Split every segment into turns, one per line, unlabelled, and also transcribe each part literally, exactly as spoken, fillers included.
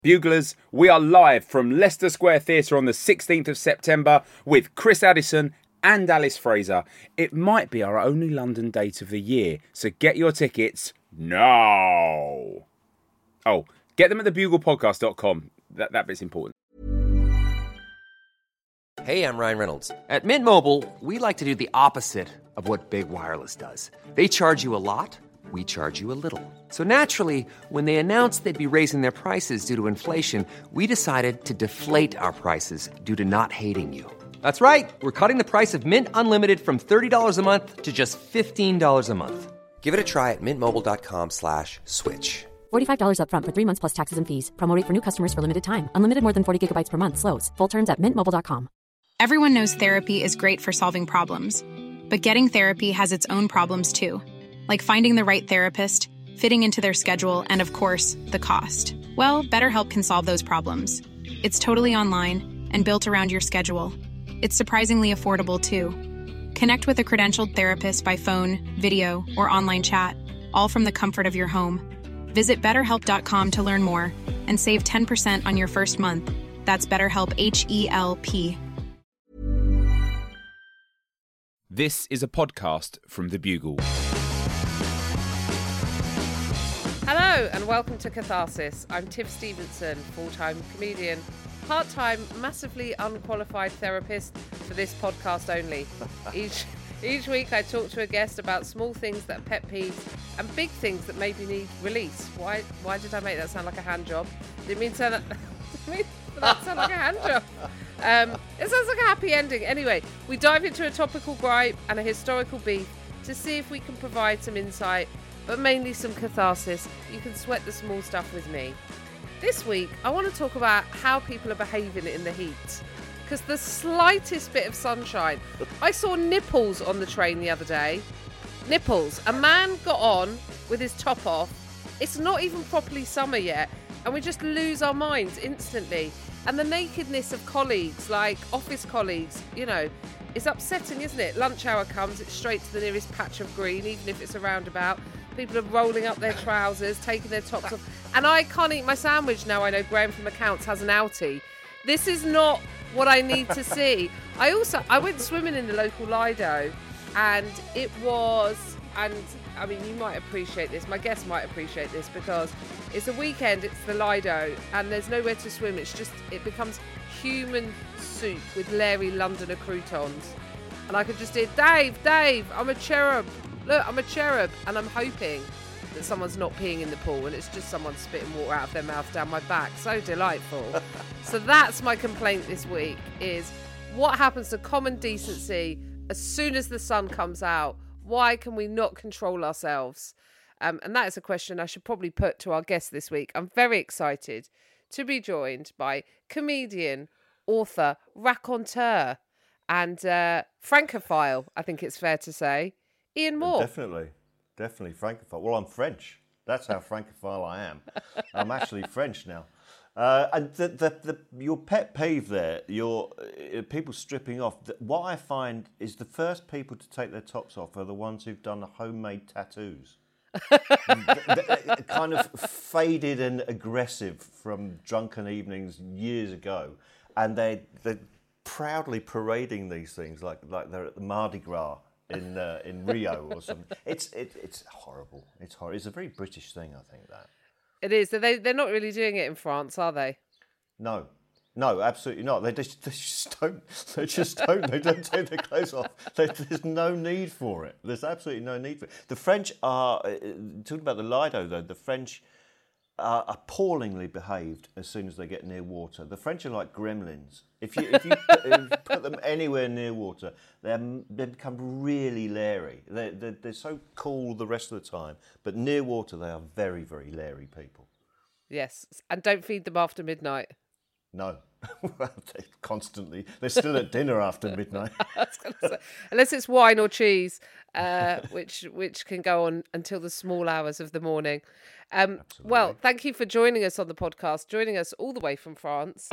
Buglers, we are live from Leicester Square Theatre on the sixteenth of September with Chris Addison and Alice Fraser. It might be our only London date of the year, so get your tickets now. Oh, get them at the bugle podcast dot com. That, that bit's important.
Hey, I'm Ryan Reynolds. At Mint Mobile, we like to do the opposite of what Big Wireless does. They charge you a lot. We charge you a little. So naturally, when they announced they'd be raising their prices due to inflation, we decided to deflate our prices due to not hating you. That's right. We're cutting the price of Mint Unlimited from thirty dollars a month to just fifteen dollars a month. Give it a try at mintmobile.com slash switch.
forty-five dollars up front for three months plus taxes and fees. Promo rate for new customers for limited time. Unlimited more than forty gigabytes per month. Slows full terms at mint mobile dot com.
Everyone knows therapy is great for solving problems. But getting therapy has its own problems too. Like finding the right therapist, fitting into their schedule, and of course, the cost. Well, BetterHelp can solve those problems. It's totally online and built around your schedule. It's surprisingly affordable too. Connect with a credentialed therapist by phone, video, or online chat, all from the comfort of your home. Visit better help dot com to learn more and save ten percent on your first month. That's BetterHelp, H E L P.
This is a podcast from The Bugle.
Hello and welcome to Catharsis. I'm Tiff Stevenson, full-time comedian, part-time, massively unqualified therapist for this podcast only. Each each week I talk to a guest about small things that are pet peeves and big things that maybe need release. Why why did I make that sound like a hand job? Didn't mean to sound like, didn't mean that sound like a hand job. Um, it sounds like a happy ending. Anyway, we dive into a topical gripe and a historical beef to see if we can provide some insight, but mainly some catharsis. You can sweat the small stuff with me. This week, I want to talk about how people are behaving in the heat. Because the slightest bit of sunshine... I saw nipples on the train the other day. Nipples. A man got on with his top off. It's not even properly summer yet. And we just lose our minds instantly. And the nakedness of colleagues, like office colleagues, you know, it's upsetting, isn't it? Lunch hour comes, it's straight to the nearest patch of green, even if it's a roundabout. People are rolling up their trousers, taking their tops off. And I can't eat my sandwich now I know Graham from Accounts has an outie. This is not what I need to see. I also, I went swimming in the local Lido, and it was, and I mean, you might appreciate this, my guests might appreciate this, because it's a weekend, it's the Lido, and there's nowhere to swim. It's just, it becomes human soup with Larry Londoner croutons. And I could just hear, Dave, Dave, I'm a cherub. Look, I'm a cherub. And I'm hoping that someone's not peeing in the pool and it's just someone spitting water out of their mouth down my back. So delightful. So that's my complaint this week, is what happens to common decency as soon as the sun comes out? Why can we not control ourselves? Um, and that is a question I should probably put to our guest this week. I'm very excited to be joined by comedian, author, raconteur, and uh, francophile, I think it's fair to say, Ian Moore.
Definitely, definitely francophile. Well, I'm French. That's how francophile I am. I'm actually French now. Uh, and the, the, the, your pet peeve there, your uh, people stripping off, the, what I find is the first people to take their tops off are the ones who've done the homemade tattoos. the, the, kind of faded and aggressive from drunken evenings years ago. And they, they're proudly parading these things like, like they're at the Mardi Gras in uh, in Rio or something. It's it, it's horrible. It's horrible. It's a very British thing, I think, that.
It is. They, they're not really doing it in France, are they?
No. No, absolutely not. They just, they just don't. They just don't. They don't take their clothes off. They, there's no need for it. There's absolutely no need for it. The French are, uh, talking about the Lido though, the French are appallingly behaved as soon as they get near water. The French are like gremlins. If you if you put, if you put them anywhere near water, they they become really leery. They they're, they're so cool the rest of the time, but near water they are very very leery people.
Yes, and don't feed them after midnight.
No, they constantly. They're still at dinner after midnight.
I was gonna say, unless it's wine or cheese, uh, which which can go on until the small hours of the morning. Um, well, thank you for joining us on the podcast, joining us all the way from France.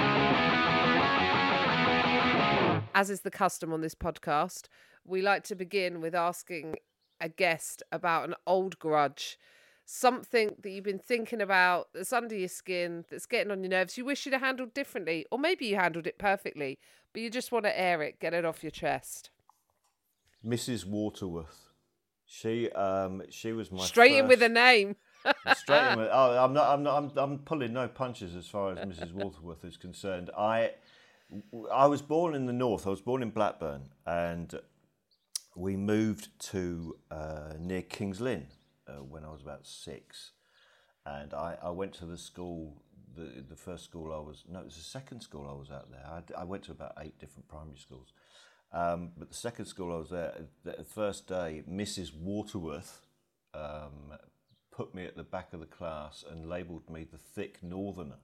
As is the custom on this podcast, we like to begin with asking a guest about an old grudge something that you've been thinking about that's under your skin, that's getting on your nerves, you wish you'd have handled differently, or maybe you handled it perfectly, but you just want to air it, get it off your chest?
Missus Waterworth. She um she was my
Straight
first...
in with a name.
Straight in with, oh, I'm not I'm not I'm, I'm pulling no punches as far as Missus Waterworth is concerned. I I was born in the north. I was born in Blackburn, and we moved to uh, near Kings Lynn uh, when I was about six, and I, I went to the school. The the first school I was no, it was the second school I was out there. I, I went to about eight different primary schools. Um, but the second school I was there, the first day, Missus Waterworth um, put me at the back of the class and labelled me the thick northerner.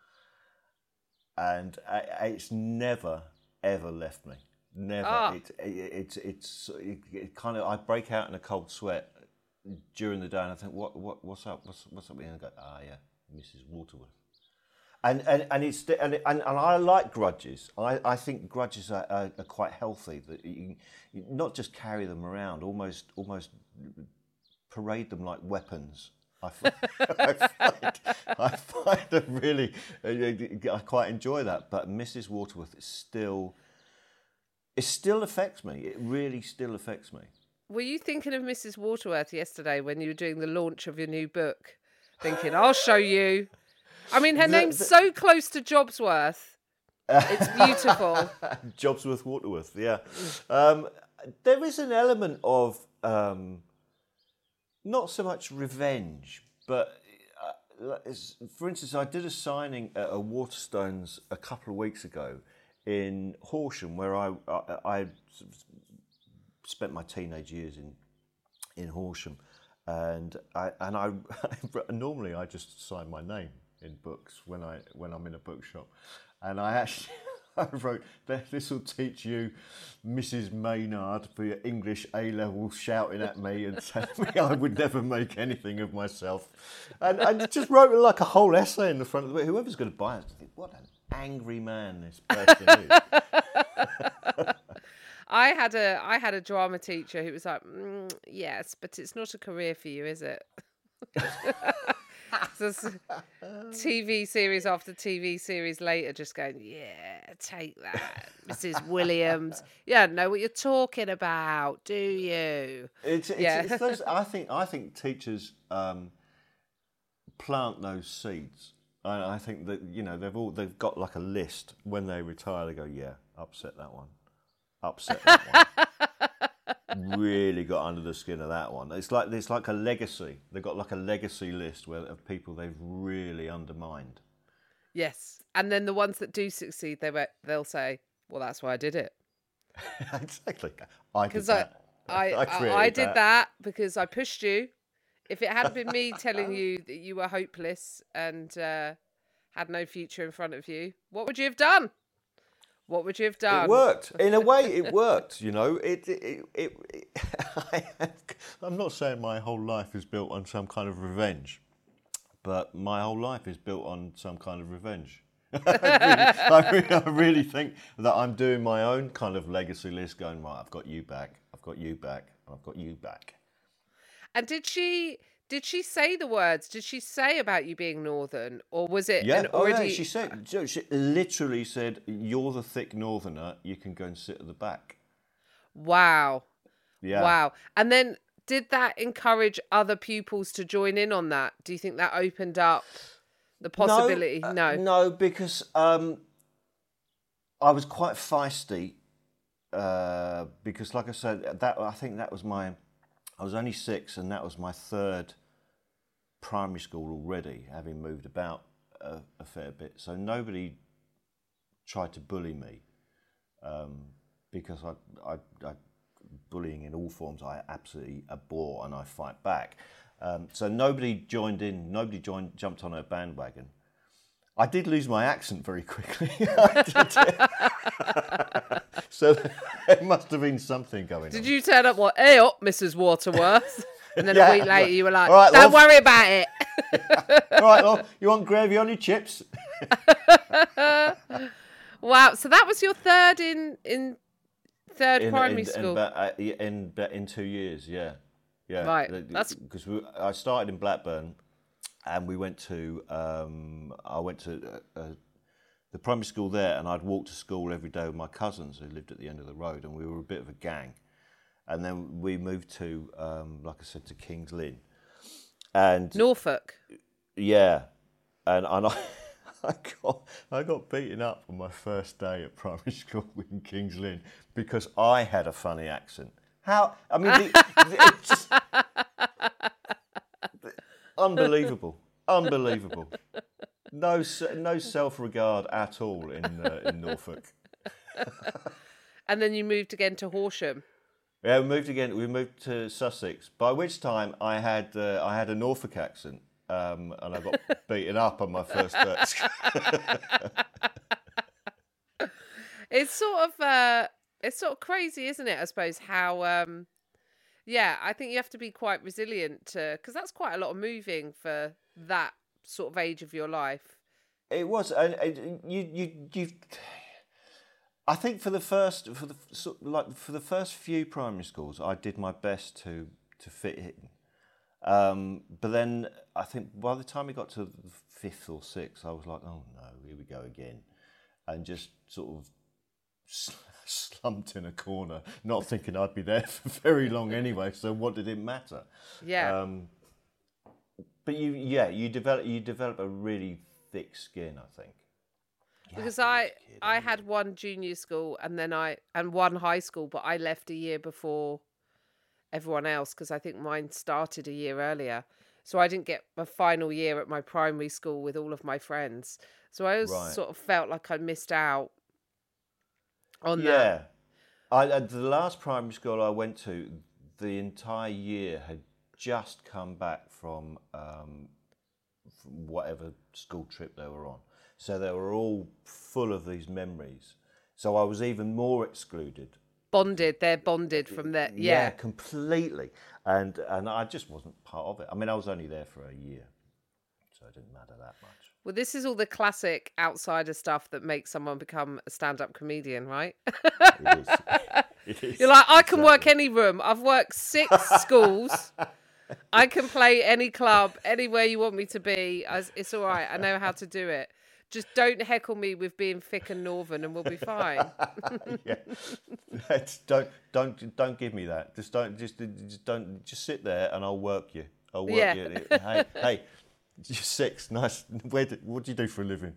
And I, it's never, ever left me. Never.
Ah.
It, it, it, it's it, it kind of, I break out in a cold sweat during the day and I think, what, what, what's up? What's, what's up? And I go, ah, yeah, Missus Waterworth. And and and it's and and, and I like grudges. I, I think grudges are, are, are quite healthy. That you, you not just carry them around, almost almost parade them like weapons. I find, I find, I find them really. I quite enjoy that. But Missus Waterworth is still. It still affects me. It really still affects me.
Were you thinking of Missus Waterworth yesterday when you were doing the launch of your new book? Thinking, I'll show you. I mean, her
The-
name's
the-
so close to Jobsworth. It's beautiful.
Jobsworth Waterworth, yeah. Um, there is an element of um, not so much revenge, but uh, it's- for instance, I did a signing at a Waterstones a couple of weeks ago in Horsham, where I I, I spent my teenage years in in Horsham, and I and I normally I just sign my name in books when I when I'm in a bookshop, and I actually I wrote, "This will teach you, Missus Maynard, for your English A level, shouting at me and telling me I would never make anything of myself," and I just wrote like a whole essay in the front of the book. Whoever's going to buy it, think, what an angry man this person is.
I had a I had a drama teacher who was like, mm, yes, but it's not a career for you, is it? So it's T V series after T V series later, just going, yeah, take that, Missus Williams. Yeah, know what you're talking about, do you?
It's, it's,
Yeah.
it's those, I think I think teachers um, plant those seeds. I, I think that you know they've all they've got like a list when they retire. They go, yeah, upset that one, upset that one. Really got under the skin of that one. It's like it's like a legacy. They've got like a legacy list where of people they've really undermined.
Yes, and then the ones that do succeed, they were, they'll say, well, that's why I did it.
Exactly. I did
Because I,
that.
I, I,
created
I did
that.
that because I pushed you. If it hadn't been me telling you that you were hopeless and uh, had no future in front of you, what would you have done? What would you have done?
It worked. In a way, it worked. You know, it. it, it, it I, I'm not saying my whole life is built on some kind of revenge, but my whole life is built on some kind of revenge. I, really, I, really, I really think that I'm doing my own kind of legacy list, going, right, I've got you back, I've got you back, I've got you back.
And did she did she say the words? Did she say about you being Northern, or was it
Yeah,
an
oh,
already?
yeah, she said, so she literally said, "You're the thick northerner. You can go and sit at the back."
Wow,
Yeah.
wow. And then did that encourage other pupils to join in on that? Do you think that opened up the possibility?
No, uh,
No.
no, because um, I was quite feisty. Uh, because, like I said, that I think that was my. I was only six, and that was my third primary school already, having moved about a, a fair bit. So nobody tried to bully me, um, because I, I, I, bullying in all forms I absolutely abhor and I fight back. Um, so nobody joined in. Nobody joined, jumped on her bandwagon. I did lose my accent very quickly. So there must have been something going
Did
on.
you turn up, what, hey up, Missus Waterworth? And then
Yeah,
a week later you were like,
all right,
don't
love.
worry about it.
All right, well, you want gravy on your chips?
Wow, so that was your third in, in third
In,
primary
in,
school.
In, about, uh, in, in two years, yeah. Yeah,
Right, that's-
because we, I started in Blackburn, and we went to um, I went to uh, uh, the primary school there, and I'd walk to school every day with my cousins who lived at the end of the road, and we were a bit of a gang. And then we moved to, um, like I said, to Kings Lynn, and
Norfolk.
yeah, and and I, I got I got beaten up on my first day at primary school in Kings Lynn because I had a funny accent. How? I mean, the, the, it's just unbelievable, unbelievable. No, no self-regard at all in uh, in Norfolk.
And then you moved again to Horsham.
Yeah, we moved again. We moved to Sussex. By which time I had uh, I had a Norfolk accent, um, and I got beaten up on my first day.
It's sort of uh, it's sort of crazy, isn't it? I suppose how. Um, yeah, I think you have to be quite resilient to, because that's quite a lot of moving for that sort of age of your life.
It was, and, and you you you. I think for the first for the so, like for the first few primary schools, I did my best to to fit in. Um, but then I think by the time we got to the fifth or sixth, I was like, oh no, here we go again, and just sort of slumped in a corner, not thinking I'd be there for very long anyway. So what did it matter?
Yeah.
Um, but you, yeah, you develop you develop a really thick skin, I think.
Because I I had one junior school and then I and one high school, but I left a year before everyone else because I think mine started a year earlier. So I didn't get a final year at my primary school with all of my friends. So I always
Right.
sort of felt like I missed out on
Yeah,
that.
I, at the last primary school I went to, the entire year had just come back from, um, from whatever school trip they were on. So they were all full of these memories. So I was even more excluded.
Bonded, they're bonded from there. Yeah.
completely. And and I just wasn't part of it. I mean, I was only there for a year, so it didn't matter that much.
Well, this is all the classic outsider stuff that makes someone become a stand-up comedian, right?
It is. It is.
You're like, I can work any room. I've worked six schools. I can play any club, anywhere you want me to be. I- It's all right. I know how to do it. Just don't heckle me with being thick and northern, and we'll be fine.
Yeah. That's- don't don't don't give me that. Just don't just just don't just sit there and I'll work you. I'll work
Yeah.
you. Hey hey, you're six. Nice. Where do, what do you do for a living?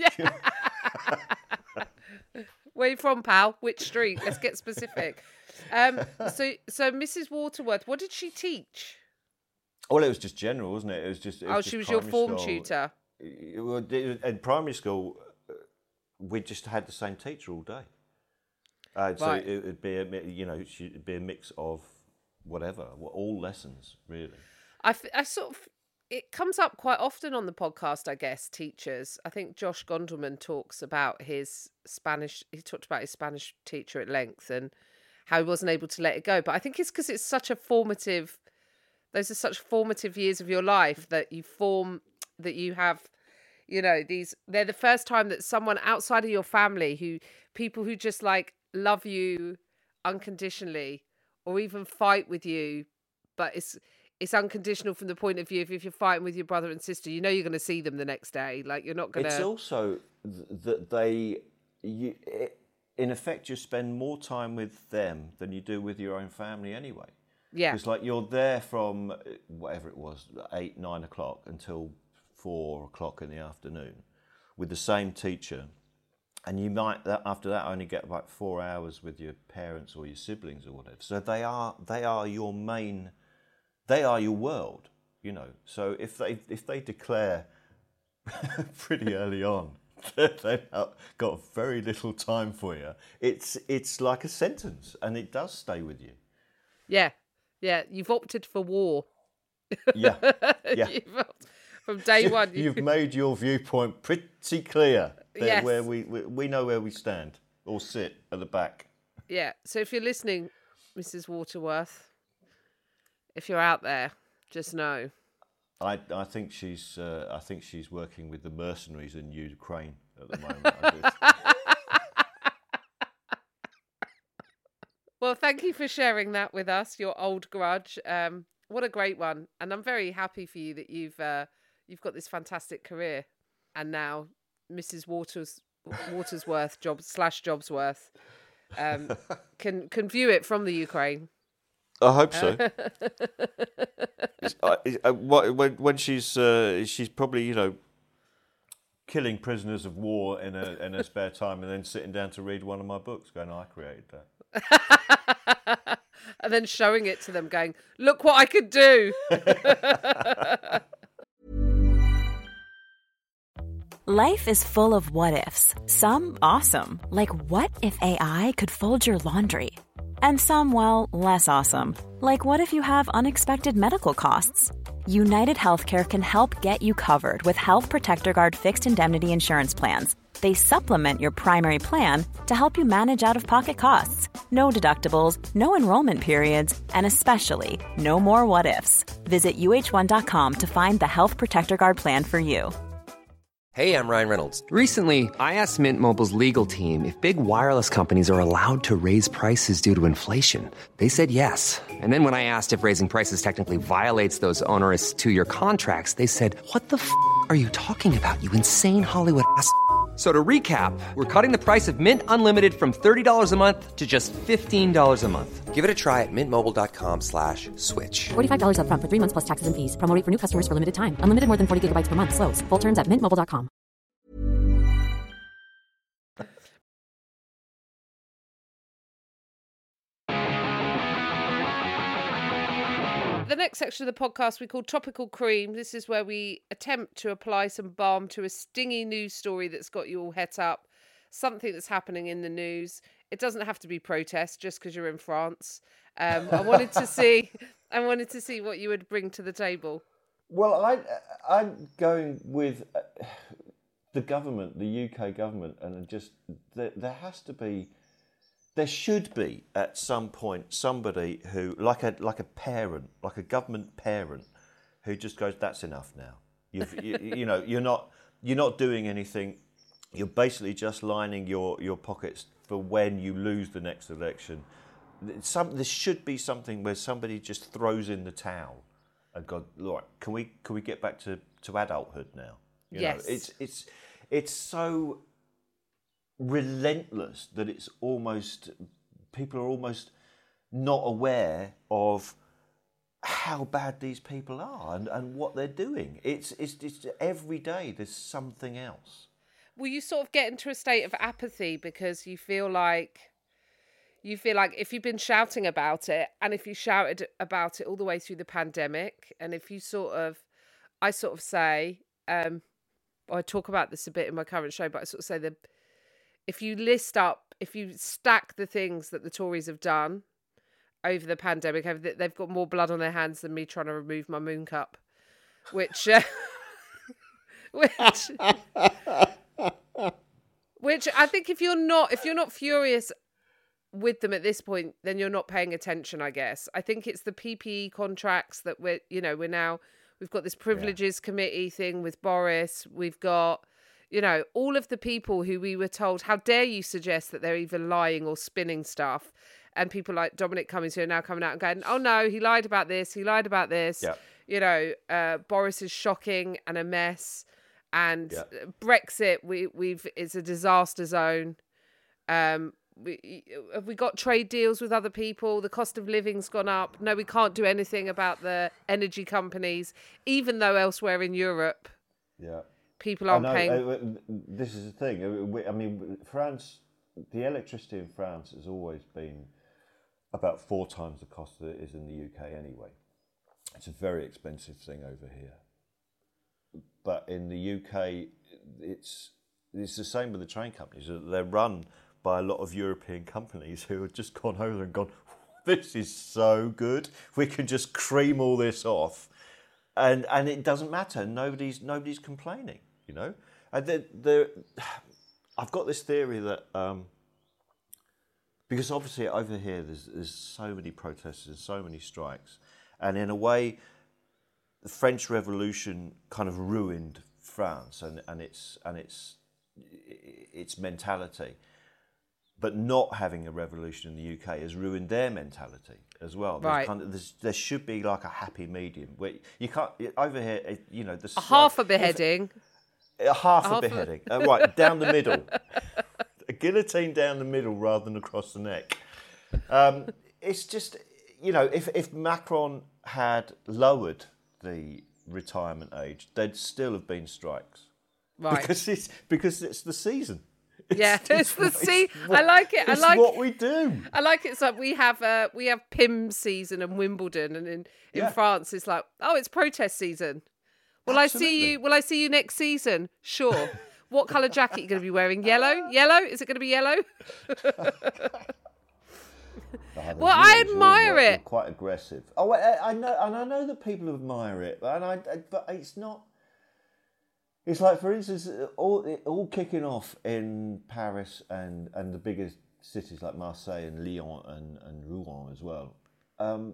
Where you from, pal? Which street? Let's get specific. Um, so, so Missus Waterworth, what did she teach?
Well, it was just general, wasn't it? It was just. It
Oh,
was
she
just
was your
primary
form
school.
tutor.
It- well, it- In primary school, uh, we just had the same teacher all day. Uh, so
Right.
it would be a mi- you know it'd be a mix of whatever, all lessons really.
I, f- I sort of, it comes up quite often on the podcast, I guess, teachers. I think Josh Gondelman talks about his Spanish, he talked about his Spanish teacher at length and how he wasn't able to let it go. But I think it's because it's such a formative, those are such formative years of your life that you form, that you have, you know, these, they're the first time that someone outside of your family, who, people who just like love you unconditionally or even fight with you, but it's, it's unconditional from the point of view of if you're fighting with your brother and sister, you know you're going to see them the next day. Like, you're not going to...
It's also th- that they, you, it, in effect, you spend more time with them than you do with your own family anyway.
Yeah.
Because like you're there from uh, whatever it was, eight, nine o'clock until four o'clock in the afternoon with the same teacher. And you might, that, after that, only get about four hours with your parents or your siblings or whatever. So they are, they are your main... They are your world, you know. So if they if they declare pretty early on that they've got very little time for you, it's it's like a sentence, and it does stay with you.
Yeah. Yeah. You've opted for war.
Yeah, yeah.
You've opt- From day one. you-
You've made your viewpoint pretty clear. That
Yes.
Where we, we we know where we stand or sit at the back.
Yeah. So if you're listening, Missus Waterworth, if you're out there, just know.
I I think she's uh, I think she's working with the mercenaries in Ukraine at the moment. I just-
Well, thank you for sharing that with us, your old grudge. Um, what a great one. And I'm very happy for you that you've uh, you've got this fantastic career. And now Missus Waters Watersworth job slash Jobsworth um, can can view it from the Ukraine.
I hope so. It's, uh, it's, uh, what- when, when she's uh, she's probably, you know, killing prisoners of war in a in her spare time, and then sitting down to read one of my books, going, "I created that,"
and then showing it to them, going, "Look what I could do."
Life is full of what-ifs. Some awesome, like what if A I could fold your laundry? And some, well, less awesome, like what if you have unexpected medical costs? United Healthcare can help get you covered with Health Protector Guard fixed indemnity insurance plans. They supplement your primary plan to help you manage out-of-pocket costs. No deductibles, no enrollment periods, and especially no more what-ifs. Visit U H one dot com to find the Health Protector Guard plan for you.
Hey, I'm Ryan Reynolds. Recently, I asked Mint Mobile's legal team if big wireless companies are allowed to raise prices due to inflation. They said yes. And then when I asked if raising prices technically violates those onerous two-year contracts, they said, "What the f*** are you talking about, you insane Hollywood ass f- So to recap, we're cutting the price of Mint Unlimited from thirty dollars a month to just fifteen dollars a month. Give it a try at mintmobile.com slash switch.
forty-five dollars up front for three months plus taxes and fees. Promo rate for new customers for limited time. Unlimited more than forty gigabytes per month. Slows full terms at mint mobile dot com.
The next section of the podcast we call Topical Cream. This is where we attempt to apply some balm to a stingy news story that's got you all het up, something that's happening in the news. It doesn't have to be protest just because you're in France. Um, I wanted to see, I wanted to see what you would bring to the table.
Well, I, I'm going with uh, the government, the U K government, and just there, there has to be, there should be at some point somebody who, like a like a parent, like a government parent, who just goes, "That's enough now. You've, you, you know, you're not you're not doing anything. You're basically just lining your, your pockets for when you lose the next election." Some there should be something where somebody just throws in the towel and go, "Look, can we can we get back to, to adulthood now?" You
Yes.
know, it's it's it's so relentless that it's almost people are almost not aware of how bad these people are and, and what they're doing. It's, it's it's every day there's something else.
Will you sort of get into a state of apathy because you feel like you feel like if you've been shouting about it, and if you shouted about it all the way through the pandemic, and if you sort of, I sort of say, um, I talk about this a bit in my current show, but I sort of say that if you list up, if you stack the things that the Tories have done over the pandemic, they've got more blood on their hands than me trying to remove my moon cup, which, uh, which, which I think if you're not, if you're not furious with them at this point, then you're not paying attention, I guess. I think it's the P P E contracts that we're, you know, we're now, we've got this privileges yeah. committee thing with Boris. We've got, you know, all of the people who we were told, how dare you suggest that they're either lying or spinning stuff. And people like Dominic Cummings who are now coming out and going, "Oh no, he lied about this. He lied about this."
Yeah.
You know, uh, Boris is shocking and a mess. And
yeah.
Brexit, we, we've, it's a disaster zone. Um, We, have we got trade deals with other people? The cost of living's gone up. No, we can't do anything about the energy companies, even though elsewhere in Europe,
yeah,
people aren't
I know,
paying.
uh, this is the thing. I mean, France, the electricity in France has always been about four times the cost that it is in the U K anyway. It's a very expensive thing over here. But in the U K, it's it's the same with the train companies. They're run by a lot of European companies who have just gone over and gone, "This is so good. We can just cream all this off," and and it doesn't matter. Nobody's nobody's complaining, you know. And the, the I've got this theory that um, because obviously over here there's there's so many protests, there's so many strikes, and in a way, the French Revolution kind of ruined France and, and its and its its mentality. but not having a revolution in the U K has ruined their mentality as well. There's
Right.
Kind of, there's, there should be like a happy medium where you can't over here. You know, the
A half a beheading.
A half
A
a
half a-
beheading. Uh, right, down the middle. A guillotine down the middle rather than across the neck. Um, it's just, you know, if, if Macron had lowered the retirement age, there'd still have been strikes.
Right.
Because it's, because it's the season.
Yeah, it's the
what-
sea.
what-
I like it. I
It's
like
what we do.
I like it. So we have uh, we have P I M season and Wimbledon, and in, in
Yeah.
France it's like, oh, it's protest season. Will I see
Absolutely.
you? Will I see you next season? Sure. What colour jacket are you going to be wearing? Yellow? Yellow? Is it going to be yellow?
Oh, the
Well, I
views are
admire
all-
it.
Quite aggressive. Oh, I, I know, and I know that people admire it, and I, but it's not. It's like, for instance, all it, all kicking off in Paris and, and the bigger cities like Marseille and Lyon and, and Rouen as well. Um,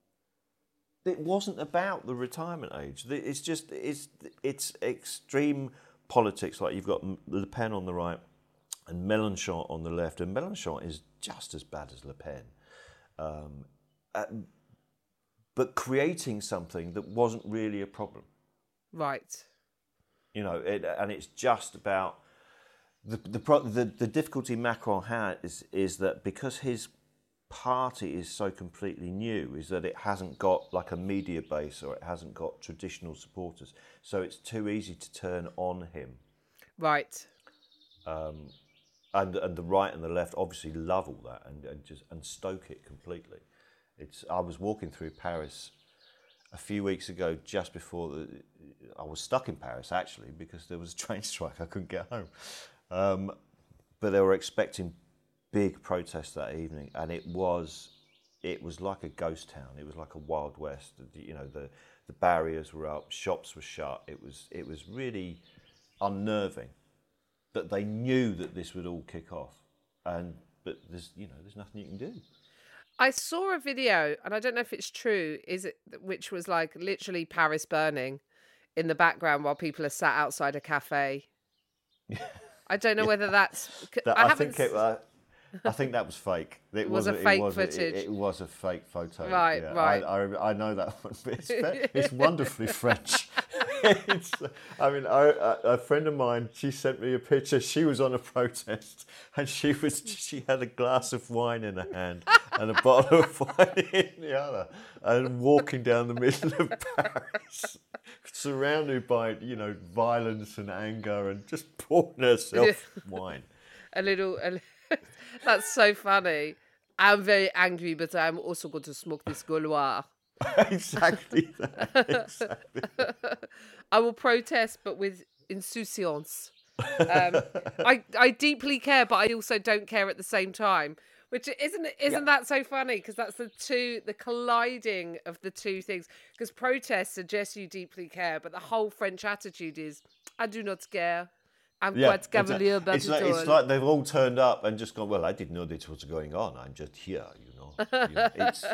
it wasn't about the retirement age. It's just it's it's extreme politics. Like you've got Le Pen on the right and Mélenchon on the left, and Mélenchon is just as bad as Le Pen. Um, uh, but creating something that wasn't really a problem.
Right.
You know, it, and it's just about the the, pro, the the difficulty Macron had is is that because his party is so completely new, is that it hasn't got like a media base or it hasn't got traditional supporters, so it's too easy to turn on him.
Right.
Um, and and the right and the left obviously love all that and, and just and stoke it completely. It's I was walking through Paris a few weeks ago, just before the, I was stuck in Paris actually because there was a train strike. I couldn't get home, um, but they were expecting big protests that evening, and it was it was like a ghost town. It was like a Wild West. You know, the the barriers were up, shops were shut. It was it was really unnerving. But they knew that this would all kick off, and but there's you know there's nothing you can do.
I saw a video, and I don't know if it's true, is it, which was like literally Paris burning in the background while people are sat outside a cafe. I don't know whether that's.
That,
I,
I,
haven't.
think it. Uh, I think that was fake. It,
was a
wasn't-
fake
it was,
footage.
It, it was a fake photo.
Right,
yeah.
right.
I, I, I know that one, but it's, ve- it's wonderfully French. it's, I mean, I, I, a friend of mine, she sent me a picture. She was on a protest, and she was she had a glass of wine in her hand and a bottle of wine in the other, and walking down the middle of Paris, surrounded by you know violence and anger, and just pouring herself wine.
A little. A, that's so funny. I'm very angry, but I'm also going to smoke this Gaulois.
exactly that. Exactly that.
I will protest, but with insouciance. Um, I I deeply care, but I also don't care at the same time. Which isn't isn't
Yeah.
that so funny? Because that's the two, the colliding of the two things. Because protest suggests you deeply care, but the whole French attitude is, I do not care. I'm quite cavalier about
it's
it
like,
all.
it's like they've all turned up and just gone, well, I didn't know this was going on. I'm just here, you know. You know, it's,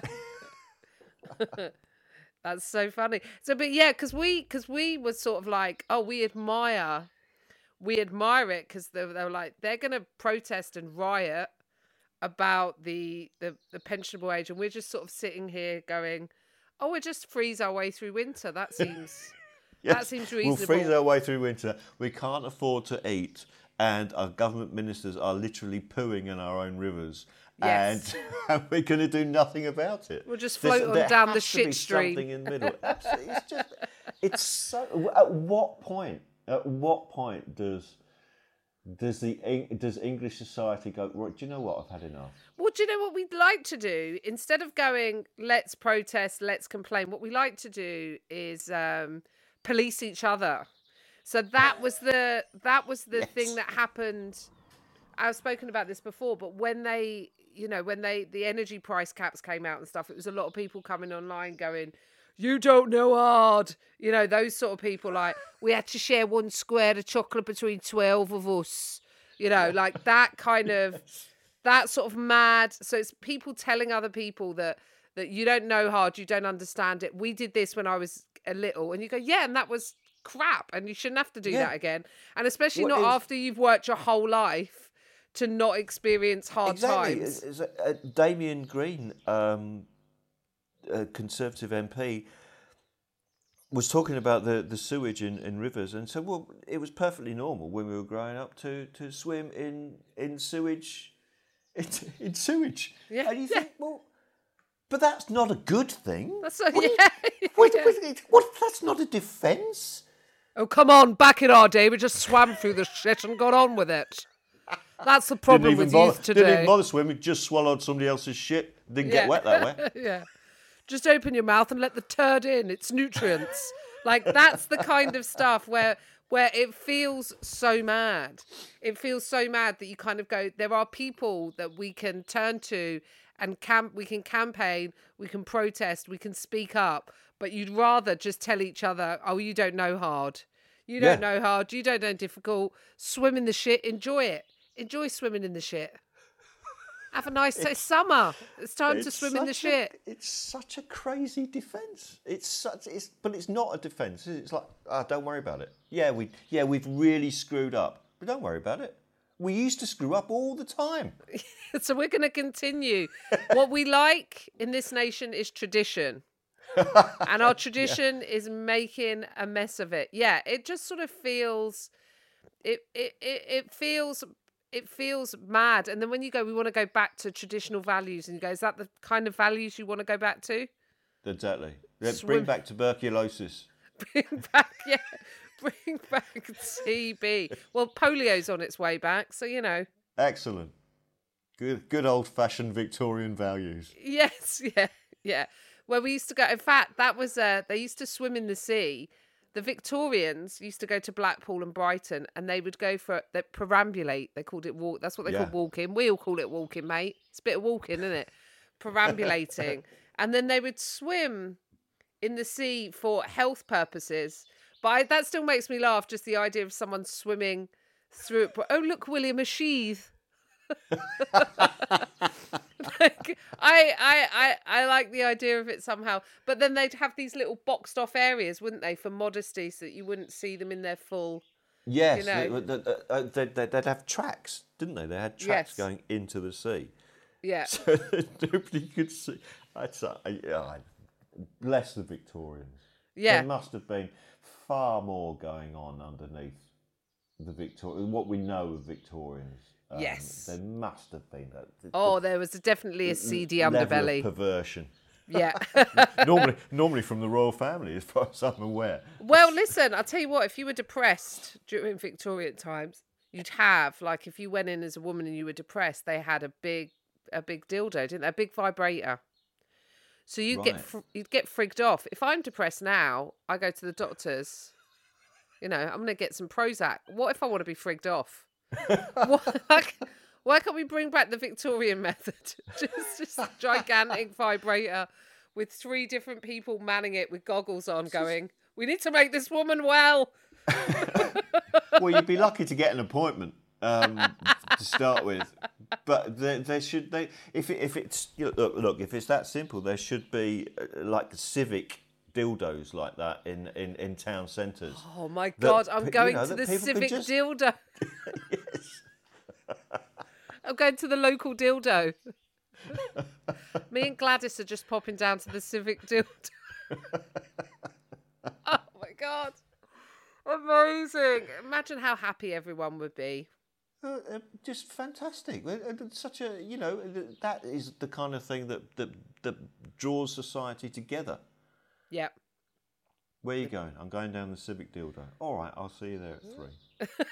That's so funny. So, but yeah, because we, because we were sort of like, oh, we admire, we admire it because they, they were like, they're going to protest and riot about the, the the pensionable age, and we're just sort of sitting here going, oh, we'll just freeze our way through winter. That seems that
yes,
seems
we'll
reasonable.
freeze our way through winter. We can't afford to eat, and our government ministers are literally pooing in our own rivers.
Yes.
And we're going to do nothing about it.
We'll just
There's-
float on
there
down the
has to
shit
be
stream.
Something in the middle. Absolutely, it's just, it's so. At what point? At what point does does the Eng- does English society go? Right, do you know what? I've had enough.
Well, do you know what we'd like to do? Instead of going, let's protest, let's complain, what we like to do is um, police each other. So that was the that was the
Yes.
thing that happened. I've spoken about this before, but when they, you know, when they the energy price caps came out and stuff, it was a lot of people coming online going, you don't know hard. You know, those sort of people like, we had to share one square of chocolate between twelve of us. You know, like that kind of, that sort of mad. So it's people telling other people that, that you don't know hard, you don't understand it. We did this when I was a little. And you go, yeah, and that was crap. And you shouldn't have to do
Yeah.
that again. And especially
What
not
is-
after you've worked your whole life to not experience hard
exactly.
times.
It's, it's, uh, Damien Green, um, a Conservative M P, was talking about the, the sewage in, in rivers and said, well, it was perfectly normal when we were growing up to, to swim in in sewage, in, in sewage.
Yeah,
And you
yeah.
think, well, but that's not a good thing.
That's a,
What do you-
yeah,
Wait,
yeah.
wait, what? That's not a defence.
Oh, come on, back in our day, we just swam through the shit and got on with it. That's the problem with
bother,
youth today.
Didn't even bother swimming, just swallowed somebody else's shit. Didn't get
Yeah.
wet that way.
Yeah. Just open your mouth and let the turd in. It's nutrients. Like, that's the kind of stuff where where it feels so mad. It feels so mad that you kind of go, there are people that we can turn to and camp we can campaign, we can protest, we can speak up, but you'd rather just tell each other, oh, you don't know hard. You don't
Yeah.
know hard. You don't know difficult. Swim in the shit. Enjoy it. Enjoy swimming in the shit. Have a nice it's, summer. It's time to
It's
swim in the
such a-
shit.
It's such a crazy defence. It's such, it's, but it's not a defence. It's like, ah, don't worry about it. Yeah, we, yeah, we've really screwed up, but don't worry about it. We used to screw up all the time.
So we're going to continue. What we like in this nation is tradition. And our tradition is making a mess of it. Yeah, it just sort of feels, it, it, it, it feels... It feels mad. And then when you go, we want to go back to traditional values, and you go, is that the kind of values you want to go back to?
Exactly. Let's
Swim-
bring back tuberculosis.
Bring back, yeah, bring back T B. Well, polio's on its way back, so you know.
Excellent. Good, good old-fashioned Victorian values.
Yes, yeah, yeah. Where we used to go. In fact, that was uh, they used to swim in the sea. The Victorians used to go to Blackpool and Brighton, and they would go for they perambulate. They called it walk. That's what they
Yeah.
called walking. We all call it walking, mate. It's a bit of walking, isn't it? Perambulating, and then they would swim in the sea for health purposes. But I, that still makes me laugh. Just the idea of someone swimming through it. Oh, look, William, a sheath. Like, I, I, I, I like the idea of it somehow, but then they'd have these little boxed off areas, wouldn't they, for modesty, so that you wouldn't see them in their full.
Yes,
You know.
they, they, uh, they, they, they'd have tracks, didn't they? They had tracks
Yes.
going into the sea.
Yeah,
So that nobody could see. I'd say, yeah, I- bless the Victorians.
yeah,
There must have been far more going on underneath the Victor. What we know of Victorians. Um,
Yes.
There must have been that. the-
Oh, there was definitely a seedy
level of
underbelly.
perversion.
Yeah.
normally, normally from the royal family, as far as I'm aware.
Well, listen, I'll tell you what, if you were depressed during Victorian times, you'd have, like, if you went in as a woman and you were depressed, they had a big, a big dildo, didn't they? A big vibrator. So you'd get,
Right.
fr- you'd get frigged off. If I'm depressed now, I go to the doctors. You know, I'm going to get some Prozac. What if I want to be frigged off? what, like, why can't we bring back the Victorian method? just, just a gigantic vibrator with three different people manning it with goggles on, going, "We need to make this woman well."
Well, you'd be lucky to get an appointment um, to start with, but there, there should they if it, if it's you know, look look if it's that simple, there should be uh, like civic dildos like that in, in, in town centres.
Oh my
That
God, I'm
pe- you
going
know,
to
that
the
people can
civic
just-
dildo.
Yes.
I'm going to the local dildo. Me and Gladys are just popping down to the civic dildo. Oh my God. Amazing. Imagine how happy everyone would be.
Uh, uh, just fantastic. Uh, uh, Such a you know that is the kind of thing that that, that draws society together.
Yeah.
Where are you going? I'm going down the civic dildo. All right, I'll see you there at three.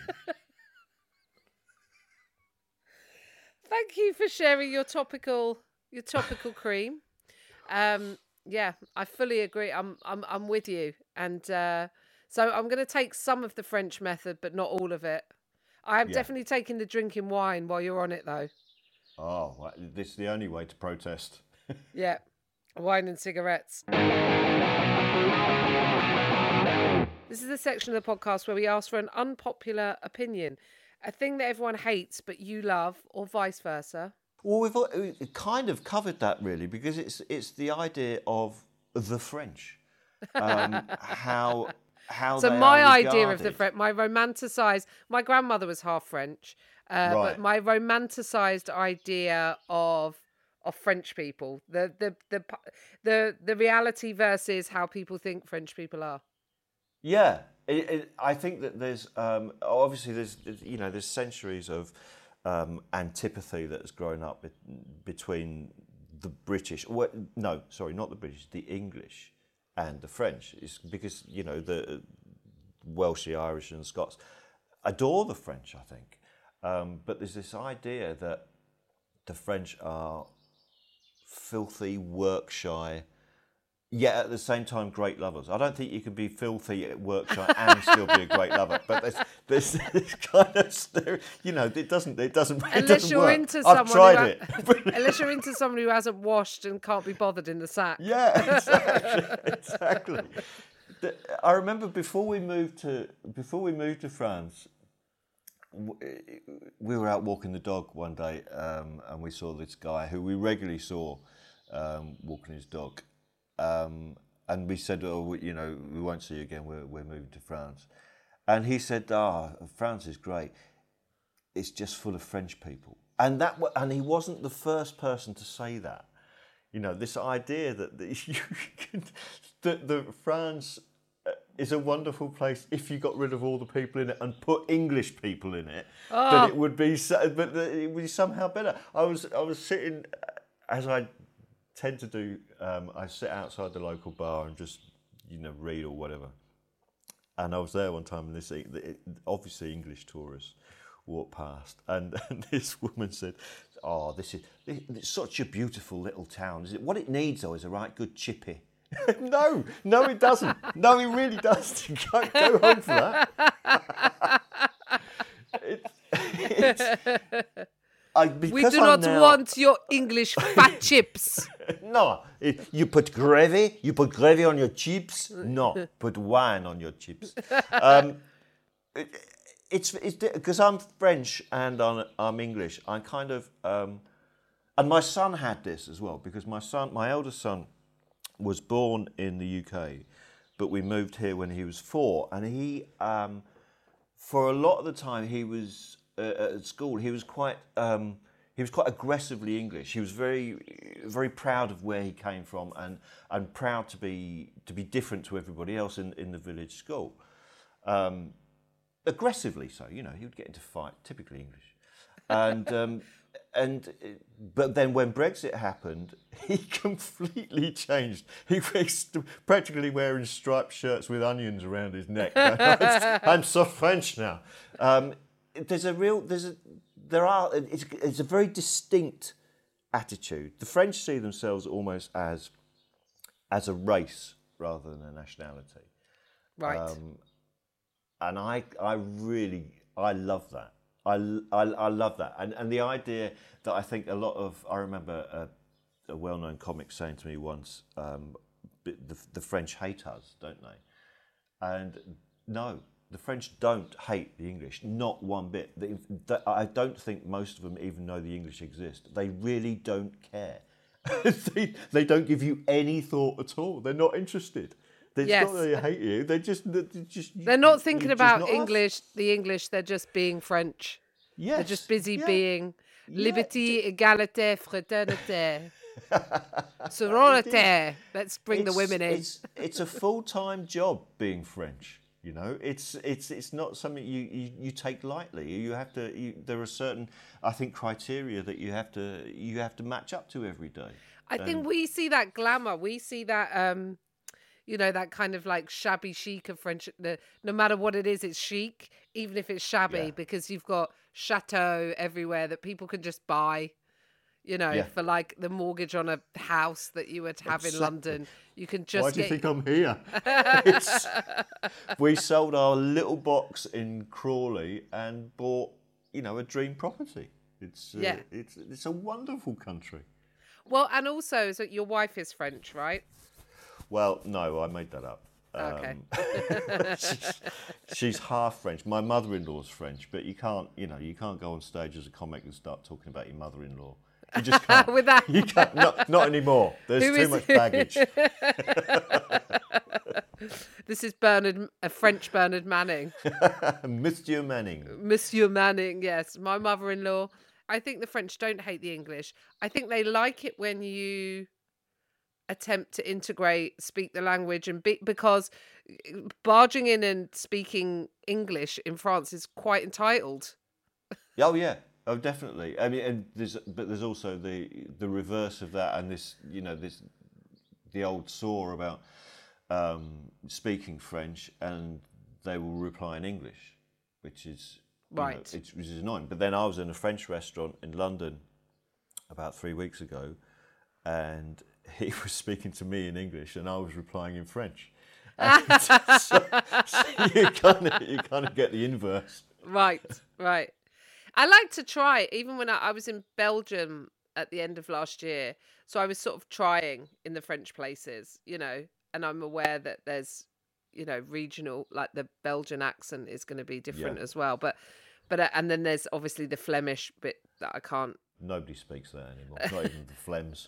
Thank you for sharing your topical your topical cream. Um, yeah, I fully agree. I'm I'm I'm with you. And uh, so I'm going to take some of the French method, but not all of it. I am
Yeah.
definitely taking the drinking wine while you're on it, though.
Oh, well, this is the only way to protest.
Yeah, wine and cigarettes. This is the section of the podcast where we ask for an unpopular opinion, a thing that everyone hates but you love, or vice versa.
Well, we've al- we kind of covered that really because it's it's the idea of the French, um, how how
So
they
my
are
idea of the
regarded.
French, my romanticised, my grandmother was half French, uh,
Right.
but my romanticised idea of of French people, the the the the the reality versus how people think French people are.
Yeah, it, it, I think that there's um, obviously there's there's, you know there's centuries of um, antipathy that has grown up be- between the British. Well, no, sorry, not the British, the English and the French. It's because you know the Welsh, the Irish, and the Scots adore the French, I think. Um, but there's this idea that the French are filthy, work shy. Yet at the same time, great lovers. I don't think you can be filthy at work shy and still be a great lover. But there's, there's this kind of, you know, it doesn't, it doesn't, it
Unless
doesn't
you're
work.
into
I've
someone
tried
who
it.
Unless you're into someone who hasn't washed and can't be bothered in the sack.
Yeah, exactly, exactly. The- I remember before we moved to before we moved to France, w- we were out walking the dog one day, um, and we saw this guy who we regularly saw um, walking his dog. Um, and we said, oh, we, you know, we won't see you again. We're we're moving to France, and he said, ah, oh, France is great. It's just full of French people, and that wa- and he wasn't the first person to say that. You know, this idea that, that you can, that, that France is a wonderful place if you got rid of all the people in it and put English people in it,
Oh.
that it would be, so, but that it would be somehow better. I was I was sitting, as I tend to do, um, I sit outside the local bar and just, you know, read or whatever. And I was there one time, and this obviously English tourists walked past, and, and this woman said, "Oh, this is this, it's such a beautiful little town. Is it? What it needs, though, is a right good chippy." no, no, it doesn't. No, it really doesn't. Go, go home for that. it's, it's, I,
We do
I'm
not
now,
want your English fat chips.
No, it, you put gravy. You put gravy on your chips. No, put wine on your chips. Um, it, it's it's because I'm French and I'm, I'm English. I kind of um, and my son had this as well, because my son, my eldest son, was born in the U K, but we moved here when he was four, and he um, for a lot of the time he was uh, at school. He was quite. Um, He was quite aggressively English. He was very, very proud of where he came from, and, and proud to be to be different to everybody else in, in the village school. Um, aggressively so, you know. He would get into fight, typically English. And um, and but then when Brexit happened, he completely changed. He was practically wearing striped shirts with onions around his neck. I'm so French now. Um, there's a real there's a. There are. It's, it's a very distinct attitude. The French see themselves almost as as a race rather than a nationality.
Right.
Um, and I, I really, I love that. I, I, I love that. And and the idea that I think a lot of, I remember a, a well-known comic saying to me once, um, the, the French hate us, don't they? And no. The French don't hate the English, not one bit. They, they, I don't think most of them even know the English exist. They really don't care. they, they don't give you any thought at all. They're not interested. It's
Yes.
not that they hate you. They just, they're just.
They're not thinking
you're just
about
not us.
English, the English, they're just being French.
Yes.
They're just busy
yeah.
being
Yeah.
liberty, égalité, fraternité, sororité. Let's bring the
It's-
women in.
It's, it's a full-time job being French. You know, it's it's it's not something you, you, you take lightly. You have to. You, there are certain, I think, criteria that you have to you have to match up to every day.
I think we see that glamour. We see that, um, you know, that kind of like shabby chic of French. The, no matter what it is, it's chic, even if it's shabby,
Yeah.
because you've got chateau everywhere that people can just buy. You know,
Yeah.
for like the mortgage on a house that you would have in
Exactly.
London, you can just
Why do you
get.
think I'm here? It's- we sold our little box in Crawley and bought, you know, a dream property. It's uh,
Yeah.
it's it's a wonderful country.
Well, and also, so your wife is French, right?
Well, no, I made that up.
Okay.
Um, she's, she's half French. My mother-in-law's French, but you can't, you know, you can't go on stage as a comic and start talking about your mother-in-law. You just can't.
With that.
You can't. Not, not anymore. There's
Who
too
is-
much baggage.
This is Bernard, a French Bernard Manning.
Monsieur Manning.
Monsieur Manning, yes. My mother-in-law. I think the French don't hate the English. I think they like it when you attempt to integrate, speak the language, and be, because barging in and speaking English in France is quite entitled.
Oh yeah, oh definitely. I mean, and there's but there's also the the reverse of that, and this you know this the old saw about um, speaking French and they will reply in English, which is
right,
know, it's, which is annoying. But then I was in a French restaurant in London about three weeks ago, and he was speaking to me in English, and I was replying in French. And so, so you kind of you kind of get the inverse.
Right, right. I like to try, even when I, I was in Belgium at the end of last year. So I was sort of trying in the French places, you know, and I'm aware that there's, you know, regional, like the Belgian accent is going to be different
Yeah.
as well. But, but, uh, and then there's obviously the Flemish bit that I can't.
Nobody speaks that anymore, not even the Flems.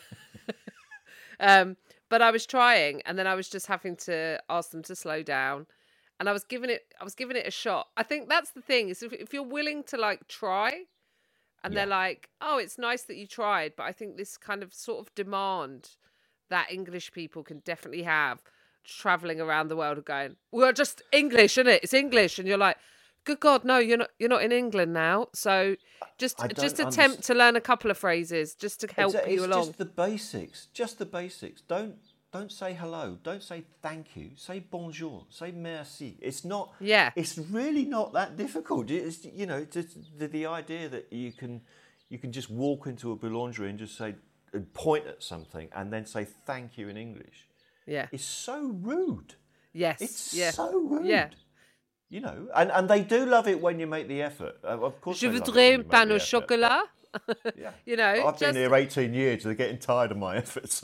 Um, but I was trying, and then I was just having to ask them to slow down, and I was giving it, I was giving it a shot. I think that's the thing is if, if you're willing to like try, and
Yeah.
they're like, oh, it's nice that you tried, but I think this kind of sort of demand that English people can definitely have traveling around the world and going, we're just English, isn't it? It's English, and you're like, good God, no, you're not. You're not in England now. So just
I don't
just attempt
underst-
to learn a couple of phrases just to help
it's,
you
it's
along.
just the basics. Just the basics. Don't don't say hello. Don't say thank you. Say bonjour. Say merci. It's not.
Yeah.
It's really not that difficult. It's you know just the, the idea that you can you can just walk into a boulangerie and just say and point at something and then say thank you in English.
Yeah.
It's so rude.
Yes.
It's
yeah.
so rude.
Yeah.
You know, and, and they do love it when you make the effort. Uh, of course,
Je
they love it
voudrais
when you
un
make
pain
the
au
effort,
chocolat.
but- Yeah.
You know,
I've
just
been here eighteen years. They're getting tired of my efforts.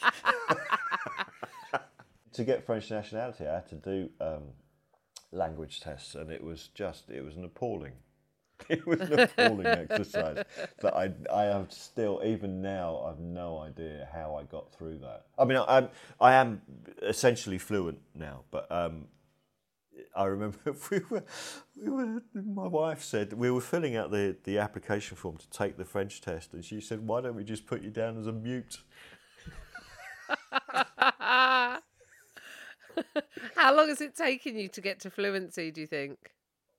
To get French nationality, I had to do um, language tests, and it was just, it was an appalling, it was an appalling exercise that I, I have still, even now, I've no idea how I got through that. I mean, I, I'm, I am essentially fluent now, but um, I remember we were, we were, my wife said, we were filling out the, the application form to take the French test, and she said, why don't we just put you down as a mute?
How long has it taken you to get to fluency, do you think?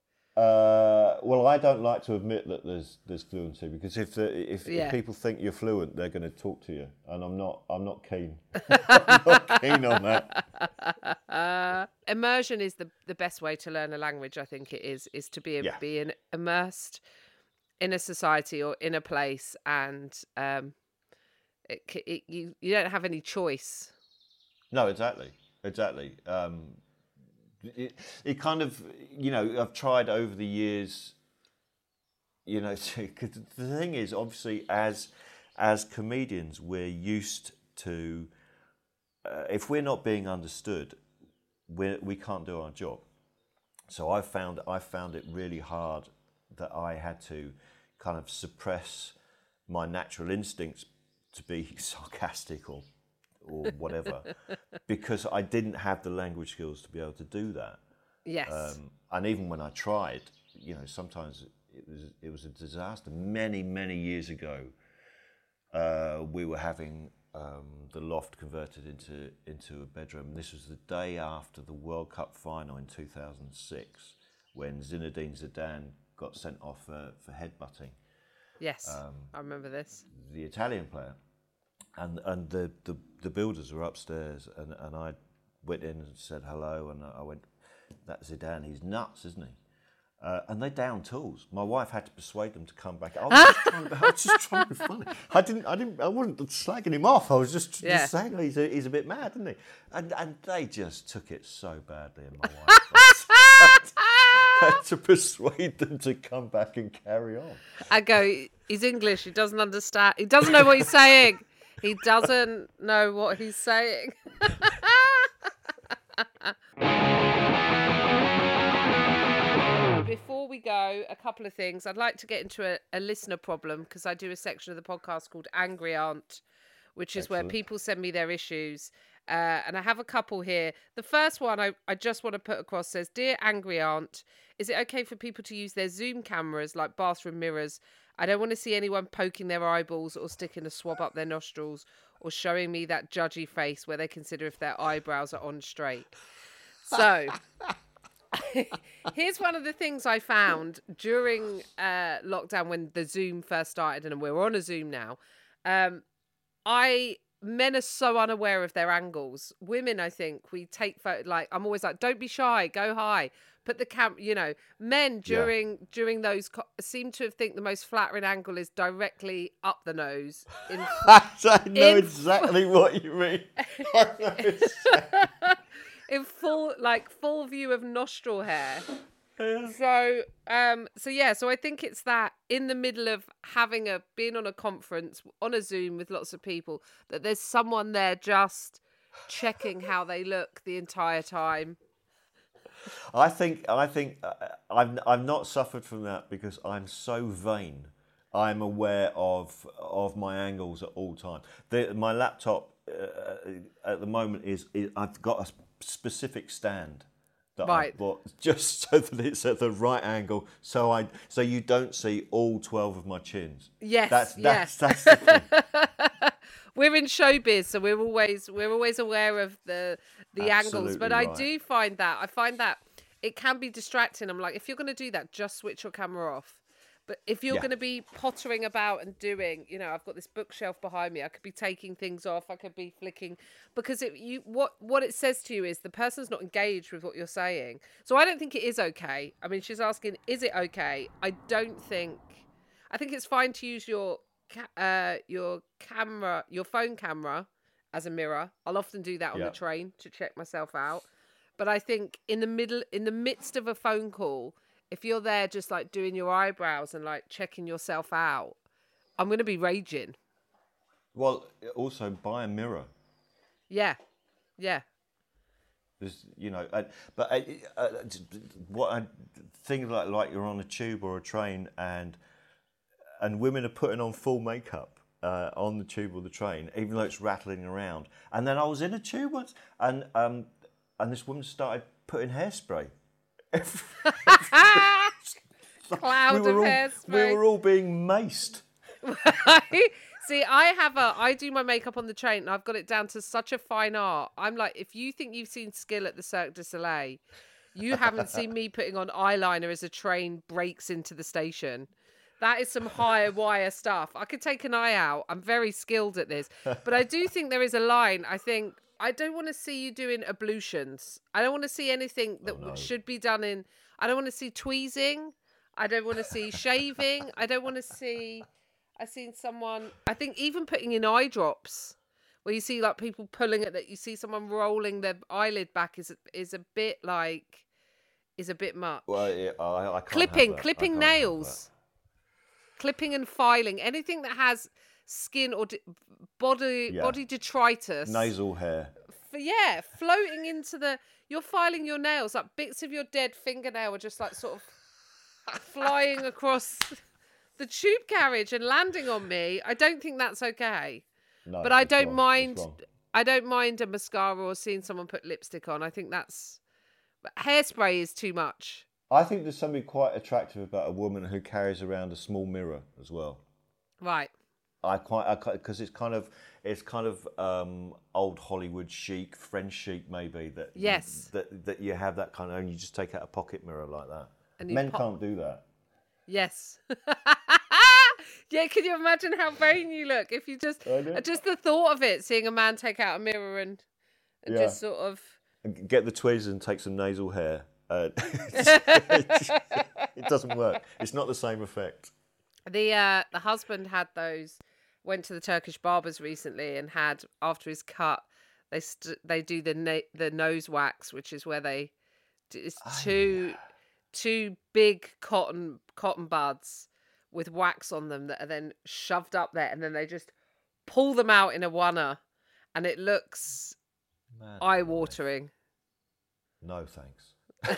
Uh, well, I don't like to admit that there's there's fluency because if the, if,
Yeah.
if people think you're fluent, they're going to talk to you, and I'm not. I'm not keen. I'm not keen on that.
Uh, immersion is the, the best way to learn a language, I think it is, is to be,
Yeah.
be in, immersed in a society or in a place, and um, it, c- it, you, you don't have any choice.
No, exactly, exactly. Um, it it kind of you know I've tried over the years. You know, to, 'cause the thing is, obviously, as as comedians, we're used to uh, if we're not being understood, we we can't do our job. So I found I found it really hard that I had to kind of suppress my natural instincts to be sarcastic or or whatever because I didn't have the language skills to be able to do that.
Yes.
Um, and even when I tried, you know, sometimes it was it was a disaster. Many many years ago, uh, we were having um, the loft converted into into a bedroom. This was the day after the World Cup final in two thousand six, when Zinedine Zidane got sent off for, for headbutting
yes.
um,
I remember this.
the Italian player. And and the, the, the builders were upstairs, and, and I went in and said hello, and I went, that's Zidane, he's nuts, isn't he? Uh, and they downed tools. My wife had to persuade them to come back. I was just trying to, I was just trying to be funny. I didn't, I didn't, I wasn't slagging him off. I was just,
Yeah.
just saying he's a, he's a bit mad, isn't he? And and they just took it so badly, and my wife had to persuade them to come back and carry on.
I go, he's English, he doesn't understand, he doesn't know what he's saying. He doesn't know what he's saying. Before we go, a couple of things. I'd like to get into a, a listener problem because I do a section of the podcast called Angry Aunt, which is where
Excellent.
people send me their issues Uh, and I have a couple here. The first one I, I just want to put across says, Dear Angry Aunt, is it okay for people to use their Zoom cameras like bathroom mirrors? I don't want to see anyone poking their eyeballs or sticking a swab up their nostrils or showing me that judgy face where they consider if their eyebrows are on straight. So here's one of the things I found during uh, lockdown when the Zoom first started, and we're on a Zoom now. Um, I... Men are so unaware of their angles. Women, I think, we take photo. Like I'm always like, don't be shy, go high, put the cam. You know, men during yeah. during those co- seem to think the most flattering angle is directly up the nose. In,
I know
in,
exactly what you mean. I know exactly.
In full, like full view of nostril hair. Yeah. So, um, so yeah, so I think it's that in the middle of having a being on a conference on a Zoom with lots of people, that there's someone there just checking how they look the entire time.
I think I think uh, I've I've not suffered from that because I'm so vain. I'm aware of of my angles at all times. The, my laptop uh, at the moment is, is I've got a specific stand. That
right.
I bought just so that it's at the right angle, so I so you don't see all twelve of my chins.
Yes,
that's that's,
yes.
that's the thing.
We're in showbiz, so we're always we're always aware of the the
Absolutely
angles. But
right.
I do find that I find that it can be distracting. I'm like, if you're going to do that, just switch your camera off. But if you're
Yeah.
going to be pottering about and doing, you know, I've got this bookshelf behind me. I could be taking things off. I could be flicking, because it you what what it says to you is the person's not engaged with what you're saying. So I don't think it is okay. I mean, she's asking, is it okay? I don't think. I think it's fine to use your ca- uh your camera, your phone camera, as a mirror. I'll often do that on
Yeah.
the train to check myself out. But I think in the middle, in the midst of a phone call, if you're there just like doing your eyebrows and like checking yourself out, I'm going to be raging.
Well, also buy a mirror.
Yeah. Yeah.
There's, you know, uh, but uh, uh, what I think like like you're on a tube or a train, and and women are putting on full makeup uh, on the tube or the train, even though it's rattling around. And then I was in a tube once, and um, and this woman started putting hairspray.
Cloud
we
of
were all,
hairspray.
We were all being maced.
See, I have a, I do my makeup on the train and I've got it down to such a fine art. I'm like, if you think you've seen skill at the Cirque du Soleil, you haven't seen me putting on eyeliner as a train breaks into the station. That is some higher wire stuff. I could take an eye out. I'm very skilled at this. But I do think there is a line. I think, I don't want to see you doing ablutions. I don't want to see anything that
Oh, no.
should be done in, I don't want to see tweezing. I don't want to see shaving. I don't want to see, I've seen someone, I think even putting in eye drops, where you see like people pulling it, that you see someone rolling their eyelid back is is a bit like, is a bit much.
Well, yeah, I, I can't
clipping,
have that. I
clipping
can't have
nails, clipping and filing, anything that has skin or de- body
Yeah.
body detritus.
that. Nasal hair.
F- yeah, floating into the, you're filing your nails, like bits of your dead fingernail are just like sort of flying across the tube carriage and landing on me. I don't think that's okay.
No,
But I
it's
don't
wrong.
mind.
It's wrong.
I don't mind a mascara or seeing someone put lipstick on. I think that's, but hairspray is too much.
I think there's something quite attractive about a woman who carries around a small mirror as well.
Right.
I quite because it's kind of it's kind of um, old Hollywood chic, French chic maybe that
Yes.
that that you have that kind of, and you just take out a pocket mirror like that.
And you
Men
pop-
can't do that.
Yes. Yeah, can you imagine how vain you look if you just
I know.
just the thought of it, seeing a man take out a mirror and, and
Yeah.
just sort of.
And get the tweezers and take some nasal hair. Uh, it doesn't work. It's not the same effect.
The uh, the husband had those, went to the Turkish barbers recently and had, after his cut, they st- they do the na- the nose wax, which is where they d- it's two two big cotton cotton buds with wax on them that are then shoved up there, and then they just pull them out in a oneer, and it looks
Man,
eye watering.
No thanks.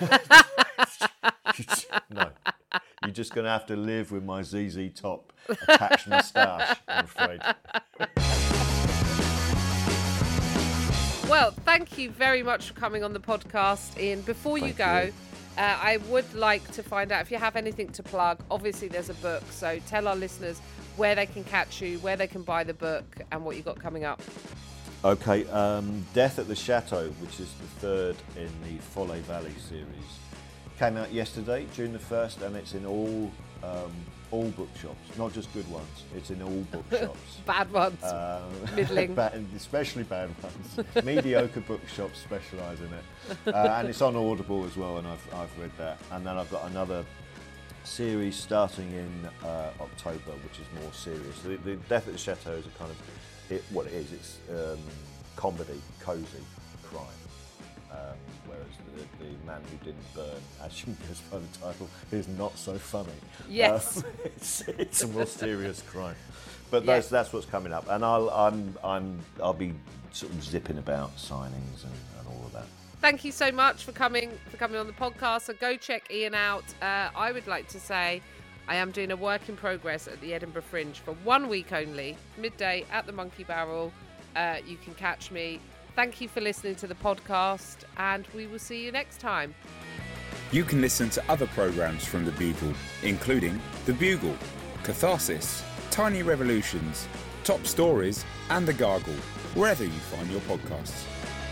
No. You're just going to have to live with my Z Z Top attached moustache, I'm afraid.
Well, thank you very much for coming on the podcast, Ian. Before you
Thank
go,
you.
Uh, I would like to find out if you have anything to plug. Obviously, there's a book, so tell our listeners where they can catch you, where they can buy the book, and what you've got coming up.
Okay, um, Death at the Chateau, which is the third in the Follet Valley series, came out yesterday, June the first, and it's in all um, all bookshops, not just good ones. It's in all bookshops.
Bad ones,
um,
middling,
bad, especially bad ones. Mediocre bookshops specialise in it, uh, and it's on Audible as well. And I've I've read that. And then I've got another series starting in uh, October, which is more serious. The, the Death at the Chateau is a kind of it, what it is. It's um, comedy, cosy crime. Um, whereas the, the Man Who Didn't Burn, as you can guess by the title, is not so funny.
Yes,
um, it's, it's a more serious crime. But
Yeah.
that's that's what's coming up, and I'll I'm I'm I'll be sort of zipping about signings and, and all of that.
Thank you so much for coming for coming on the podcast. So go check Ian out. Uh, I would like to say I am doing a work in progress at the Edinburgh Fringe for one week only, midday at the Monkey Barrel. Uh, you can catch me. Thank you for listening to the podcast, and we will see you next time.
You can listen to other programmes from The Bugle, including The Bugle, Catharsis, Tiny Revolutions, Top Stories, and The Gargle, wherever you find your podcasts.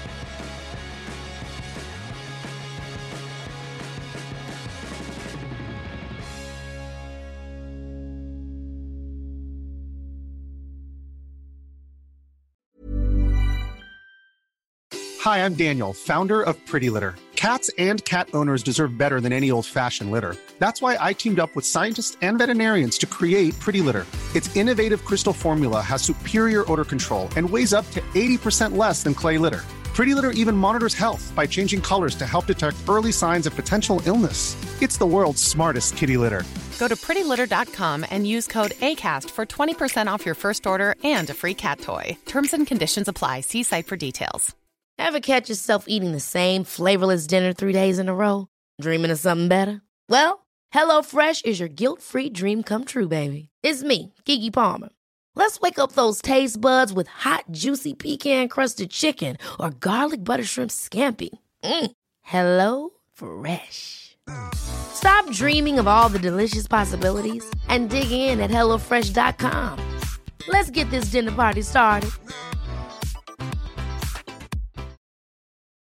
Hi, I'm Daniel, founder of Pretty Litter. Cats and cat owners deserve better than any old-fashioned litter. That's why I teamed up with scientists and veterinarians to create Pretty Litter. Its innovative crystal formula has superior odor control and weighs up to eighty percent less than clay litter. Pretty Litter even monitors health by changing colors to help detect early signs of potential illness. It's the world's smartest kitty litter.
Go to pretty litter dot com and use code ACAST for twenty percent off your first order and a free cat toy. Terms and conditions apply. See site for details.
Ever catch yourself eating the same flavorless dinner three days in a row? Dreaming of something better? Well, HelloFresh is your guilt-free dream come true, baby. It's me, Keke Palmer. Let's wake up those taste buds with hot, juicy pecan-crusted chicken or garlic butter shrimp scampi. Mm. Hello Fresh. Stop dreaming of all the delicious possibilities and dig in at hello fresh dot com. Let's get this dinner party started.